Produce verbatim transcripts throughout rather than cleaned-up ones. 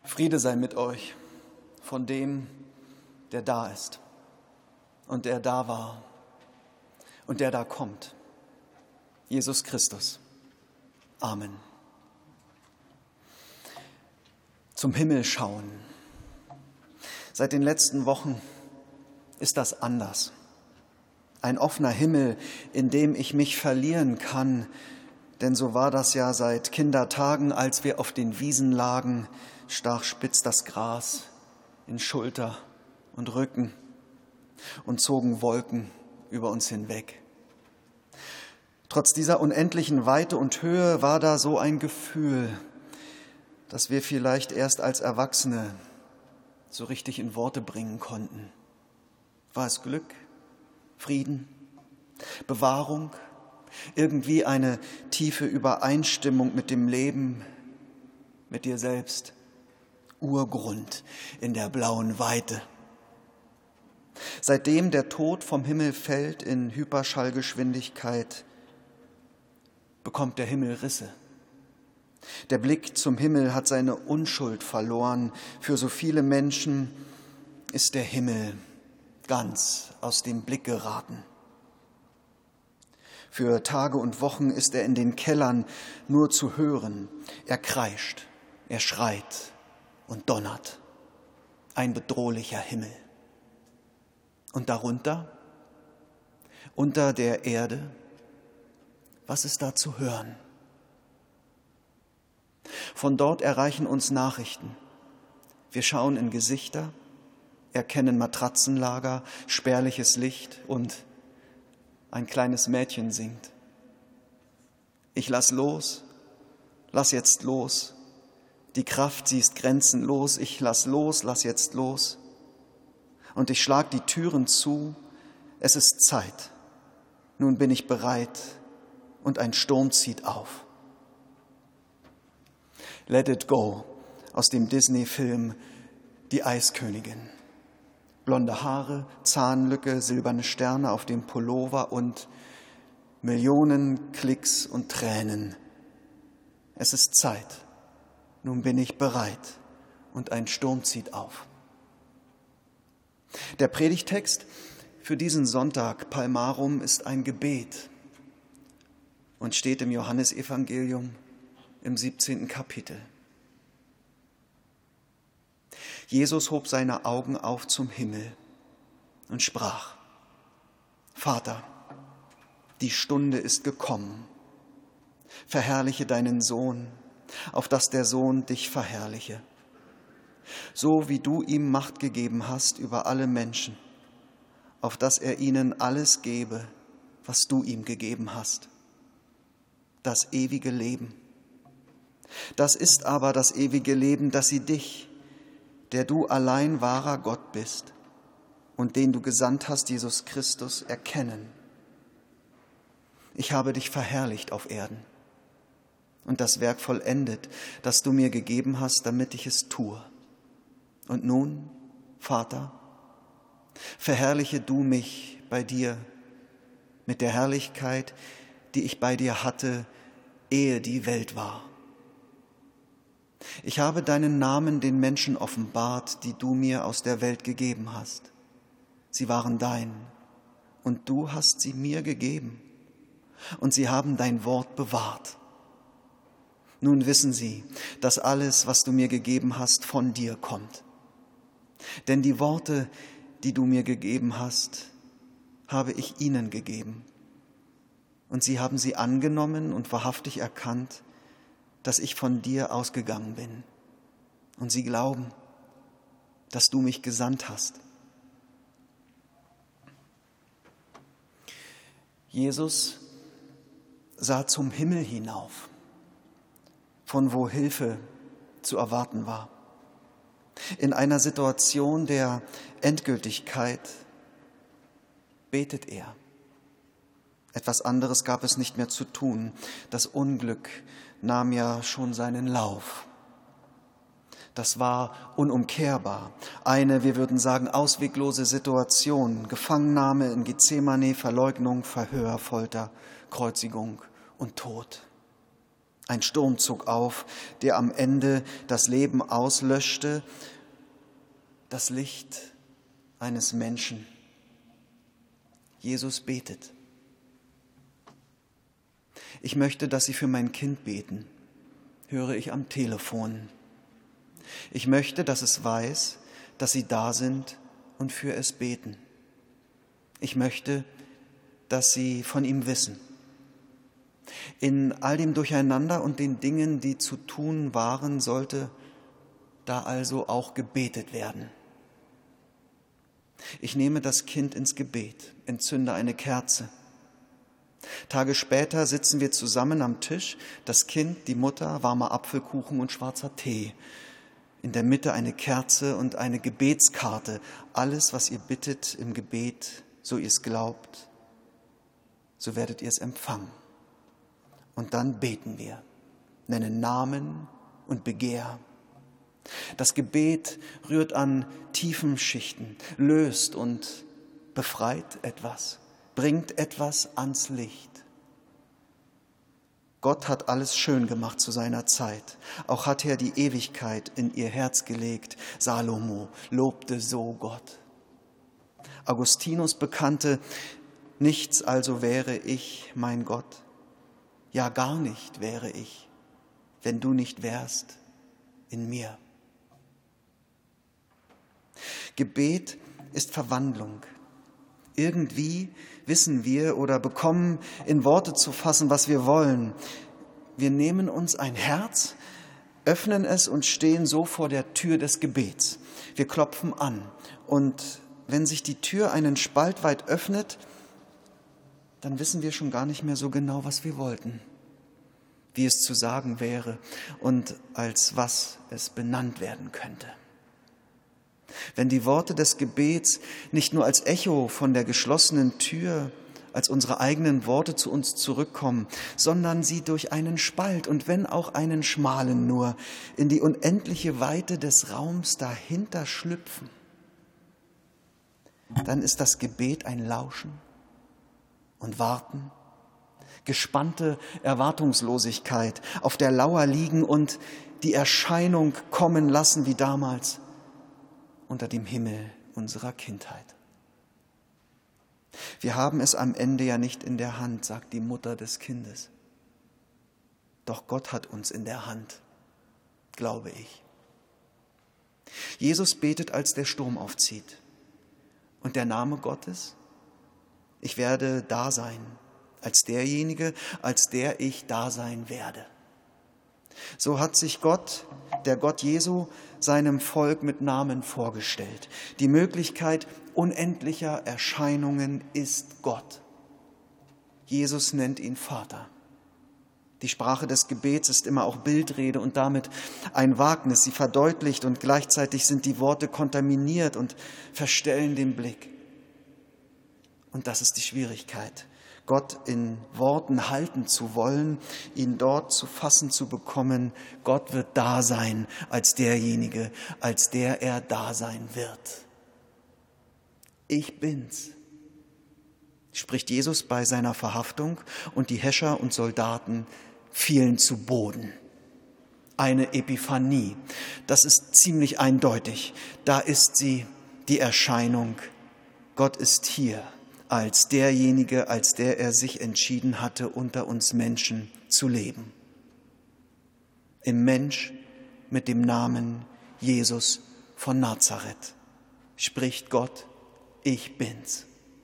Friede sei mit euch von dem, der da ist und der da war und der da kommt, Jesus Christus. Amen. Zum Himmel schauen. Seit den letzten Wochen ist das anders. Ein offener Himmel, in dem ich mich verlieren kann, denn so war das ja seit Kindertagen, als wir auf den Wiesen lagen, stach spitz das Gras in Schulter und Rücken und zogen Wolken über uns hinweg. Trotz dieser unendlichen Weite und Höhe war da so ein Gefühl, das wir vielleicht erst als Erwachsene so richtig in Worte bringen konnten. War es Glück, Frieden, Bewahrung, irgendwie eine tiefe Übereinstimmung mit dem Leben, mit dir selbst, Urgrund in der blauen Weite. Seitdem der Tod vom Himmel fällt in Hyperschallgeschwindigkeit, bekommt der Himmel Risse. Der Blick zum Himmel hat seine Unschuld verloren. Für so viele Menschen ist der Himmel ganz aus dem Blick geraten. Für Tage und Wochen ist er in den Kellern nur zu hören. Er kreischt, er schreit und donnert. Ein bedrohlicher Himmel. Und darunter, unter der Erde, was ist da zu hören? Von dort erreichen uns Nachrichten. Wir schauen in Gesichter, erkennen Matratzenlager, spärliches Licht und ein kleines Mädchen singt. Ich lass los, lass jetzt los. Die Kraft, sie ist grenzenlos. Ich lass los, lass jetzt los. Und ich schlag die Türen zu. Es ist Zeit. Nun bin ich bereit und ein Sturm zieht auf. Let It Go aus dem Disney-Film Die Eiskönigin. Blonde Haare, Zahnlücke, silberne Sterne auf dem Pullover und Millionen Klicks und Tränen. Es ist Zeit. Nun bin ich bereit und ein Sturm zieht auf. Der Predigtext für diesen Sonntag Palmarum ist ein Gebet und steht im Johannesevangelium im siebzehnten Kapitel. Jesus hob seine Augen auf zum Himmel und sprach: Vater, die Stunde ist gekommen. Verherrliche deinen Sohn, auf dass der Sohn dich verherrliche. So wie du ihm Macht gegeben hast über alle Menschen, auf dass er ihnen alles gebe, was du ihm gegeben hast. Das ewige Leben. Das ist aber das ewige Leben, dass sie dich, der du allein wahrer Gott bist und den du gesandt hast, Jesus Christus, erkennen. Ich habe dich verherrlicht auf Erden und das Werk vollendet, das du mir gegeben hast, damit ich es tue. Und nun, Vater, verherrliche du mich bei dir mit der Herrlichkeit, die ich bei dir hatte, ehe die Welt war. Ich habe deinen Namen den Menschen offenbart, die du mir aus der Welt gegeben hast. Sie waren dein und du hast sie mir gegeben und sie haben dein Wort bewahrt. Nun wissen sie, dass alles, was du mir gegeben hast, von dir kommt. Denn die Worte, die du mir gegeben hast, habe ich ihnen gegeben. Und sie haben sie angenommen und wahrhaftig erkannt, dass ich von dir ausgegangen bin. Und sie glauben, dass du mich gesandt hast. Jesus sah zum Himmel hinauf, von wo Hilfe zu erwarten war. In einer Situation der Endgültigkeit betet er. Etwas anderes gab es nicht mehr zu tun. Das Unglück nahm ja schon seinen Lauf. Das war unumkehrbar. Eine, wir würden sagen, ausweglose Situation. Gefangennahme in Gethsemane, Verleugnung, Verhör, Folter, Kreuzigung und Tod. Ein Sturm zog auf, der am Ende das Leben auslöschte, das Licht eines Menschen. Jesus betet. Ich möchte, dass Sie für mein Kind beten, höre ich am Telefon. Ich möchte, dass es weiß, dass Sie da sind und für es beten. Ich möchte, dass Sie von ihm wissen. In all dem Durcheinander und den Dingen, die zu tun waren, sollte da also auch gebetet werden. Ich nehme das Kind ins Gebet, entzünde eine Kerze. Tage später sitzen wir zusammen am Tisch, das Kind, die Mutter, warmer Apfelkuchen und schwarzer Tee. In der Mitte eine Kerze und eine Gebetskarte. Alles, was ihr bittet im Gebet, so ihr es glaubt, so werdet ihr es empfangen. Und dann beten wir, nennen Namen und Begehr. Das Gebet rührt an tiefen Schichten, löst und befreit etwas, bringt etwas ans Licht. Gott hat alles schön gemacht zu seiner Zeit. Auch hat er die Ewigkeit in ihr Herz gelegt. Salomo lobte so Gott. Augustinus bekannte, nichts also wäre ich, mein Gott, ja gar nicht wäre ich, wenn du nicht wärst in mir. Gebet ist Verwandlung. Irgendwie wissen wir oder bekommen in Worte zu fassen, was wir wollen. Wir nehmen uns ein Herz, öffnen es und stehen so vor der Tür des Gebets. Wir klopfen an und wenn sich die Tür einen Spalt weit öffnet, dann wissen wir schon gar nicht mehr so genau, was wir wollten, wie es zu sagen wäre und als was es benannt werden könnte. Wenn die Worte des Gebets nicht nur als Echo von der geschlossenen Tür, als unsere eigenen Worte zu uns zurückkommen, sondern sie durch einen Spalt und wenn auch einen schmalen nur in die unendliche Weite des Raums dahinter schlüpfen, dann ist das Gebet ein Lauschen und Warten, gespannte Erwartungslosigkeit, auf der Lauer liegen und die Erscheinung kommen lassen wie damals unter dem Himmel unserer Kindheit. Wir haben es am Ende ja nicht in der Hand, sagt die Mutter des Kindes. Doch Gott hat uns in der Hand, glaube ich. Jesus betet, als der Sturm aufzieht. Und der Name Gottes? Ich werde da sein, als derjenige, als der ich da sein werde. So hat sich Gott, der Gott Jesu, seinem Volk mit Namen vorgestellt. Die Möglichkeit unendlicher Erscheinungen ist Gott. Jesus nennt ihn Vater. Die Sprache des Gebets ist immer auch Bildrede und damit ein Wagnis. Sie verdeutlicht und gleichzeitig sind die Worte kontaminiert und verstellen den Blick. Und das ist die Schwierigkeit. Gott in Worten halten zu wollen, ihn dort zu fassen zu bekommen. Gott wird da sein als derjenige, als der er da sein wird. Ich bin's, spricht Jesus bei seiner Verhaftung und die Häscher und Soldaten fielen zu Boden. Eine Epiphanie, das ist ziemlich eindeutig. Da ist sie, die Erscheinung. Gott ist hier. Als derjenige, als der er sich entschieden hatte, unter uns Menschen zu leben. Im Mensch mit dem Namen Jesus von Nazareth spricht Gott, ich bin's.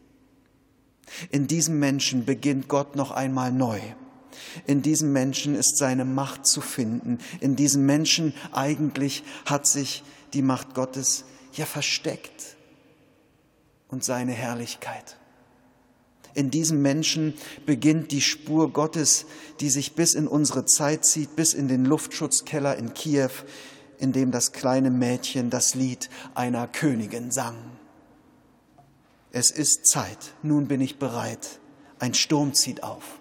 In diesem Menschen beginnt Gott noch einmal neu. In diesem Menschen ist seine Macht zu finden. In diesem Menschen eigentlich hat sich die Macht Gottes ja versteckt und seine Herrlichkeit. In diesem Menschen beginnt die Spur Gottes, die sich bis in unsere Zeit zieht, bis in den Luftschutzkeller in Kiew, in dem das kleine Mädchen das Lied einer Königin sang. Es ist Zeit, nun bin ich bereit, ein Sturm zieht auf.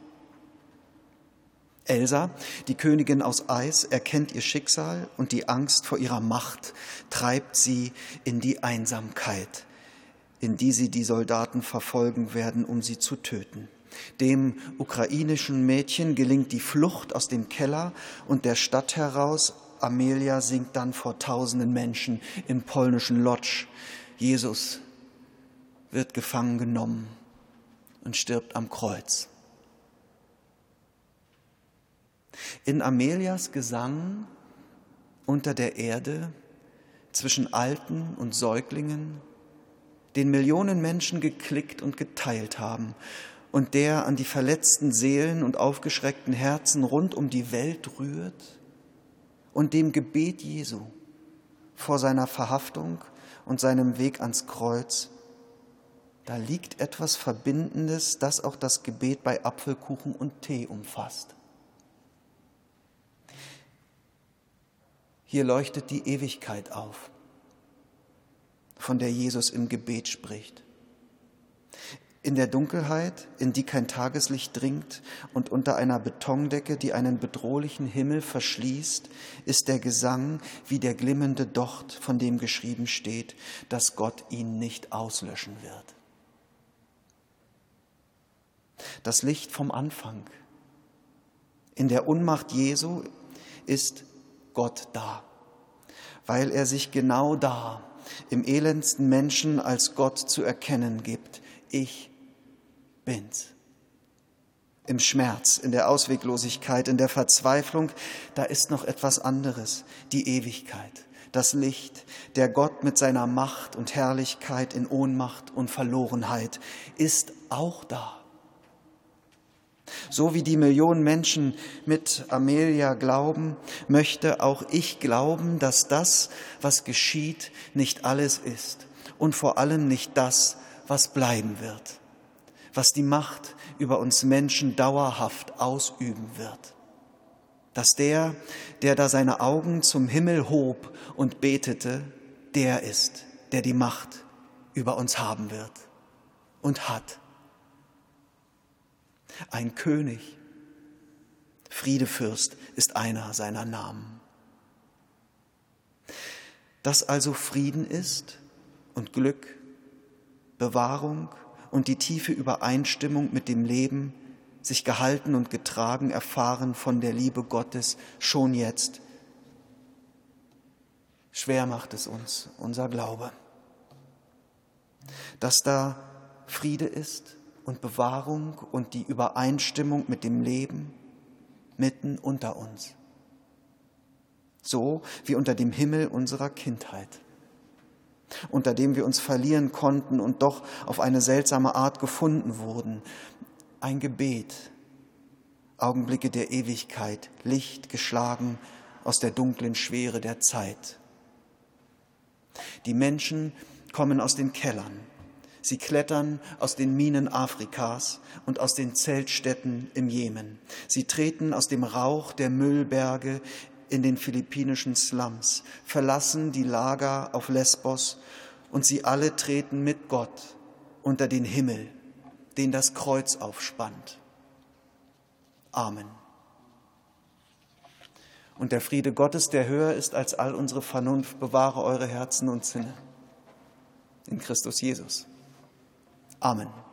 Elsa, die Königin aus Eis, erkennt ihr Schicksal und die Angst vor ihrer Macht treibt sie in die Einsamkeit, in die sie die Soldaten verfolgen werden, um sie zu töten. Dem ukrainischen Mädchen gelingt die Flucht aus dem Keller und der Stadt heraus. Amelia singt dann vor tausenden Menschen im polnischen Lodz. Jesus wird gefangen genommen und stirbt am Kreuz. In Amelias Gesang unter der Erde, zwischen Alten und Säuglingen, den Millionen Menschen geklickt und geteilt haben und der an die verletzten Seelen und aufgeschreckten Herzen rund um die Welt rührt, und dem Gebet Jesu vor seiner Verhaftung und seinem Weg ans Kreuz, da liegt etwas Verbindendes, das auch das Gebet bei Apfelkuchen und Tee umfasst. Hier leuchtet die Ewigkeit auf, von der Jesus im Gebet spricht. In der Dunkelheit, in die kein Tageslicht dringt und unter einer Betondecke, die einen bedrohlichen Himmel verschließt, ist der Gesang wie der glimmende Docht, von dem geschrieben steht, dass Gott ihn nicht auslöschen wird. Das Licht vom Anfang. In der Unmacht Jesu ist Gott da, weil er sich genau da im elendsten Menschen als Gott zu erkennen gibt. Ich bin's. Im Schmerz, in der Ausweglosigkeit, in der Verzweiflung, da ist noch etwas anderes, die Ewigkeit, das Licht, der Gott mit seiner Macht und Herrlichkeit in Ohnmacht und Verlorenheit ist auch da. So wie die Millionen Menschen mit Amelia glauben, möchte auch ich glauben, dass das, was geschieht, nicht alles ist und vor allem nicht das, was bleiben wird, was die Macht über uns Menschen dauerhaft ausüben wird. Dass der, der da seine Augen zum Himmel hob und betete, der ist, der die Macht über uns haben wird und hat. Ein König, Friedefürst ist einer seiner Namen. Dass also Frieden ist und Glück, Bewahrung und die tiefe Übereinstimmung mit dem Leben, sich gehalten und getragen erfahren von der Liebe Gottes schon jetzt. Schwer macht es uns, unser Glaube. Dass da Friede ist und Bewahrung und die Übereinstimmung mit dem Leben mitten unter uns. So wie unter dem Himmel unserer Kindheit, unter dem wir uns verlieren konnten und doch auf eine seltsame Art gefunden wurden. Ein Gebet, Augenblicke der Ewigkeit, Licht geschlagen aus der dunklen Schwere der Zeit. Die Menschen kommen aus den Kellern. Sie klettern aus den Minen Afrikas und aus den Zeltstätten im Jemen. Sie treten aus dem Rauch der Müllberge in den philippinischen Slums, verlassen die Lager auf Lesbos und sie alle treten mit Gott unter den Himmel, den das Kreuz aufspannt. Amen. Und der Friede Gottes, der höher ist als all unsere Vernunft, bewahre eure Herzen und Sinne in Christus Jesus. Amen.